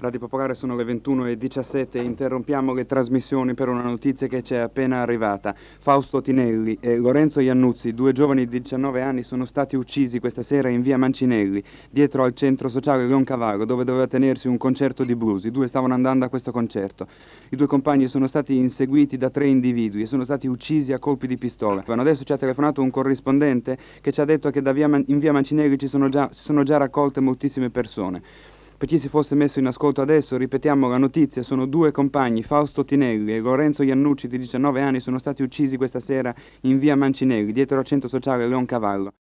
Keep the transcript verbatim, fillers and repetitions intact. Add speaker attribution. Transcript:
Speaker 1: Radio Popolare sono le ventuno e diciassette e interrompiamo le trasmissioni per una notizia che ci è appena arrivata. Fausto Tinelli e Lorenzo Iannuzzi, due giovani di diciannove anni, sono stati uccisi questa sera in via Mancinelli, dietro al centro sociale Leoncavallo, dove doveva tenersi un concerto di blues. I due stavano andando a questo concerto. I due compagni sono stati inseguiti da tre individui e sono stati uccisi a colpi di pistola. Adesso ci ha telefonato un corrispondente che ci ha detto che da via Man- in via Mancinelli ci sono già, si sono già raccolte moltissime persone. Per chi si fosse messo in ascolto adesso, ripetiamo la notizia: sono due compagni, Fausto Tinelli e Lorenzo Iannuzzi di diciannove anni, sono stati uccisi questa sera in via Mancinelli, dietro al centro sociale Leoncavallo.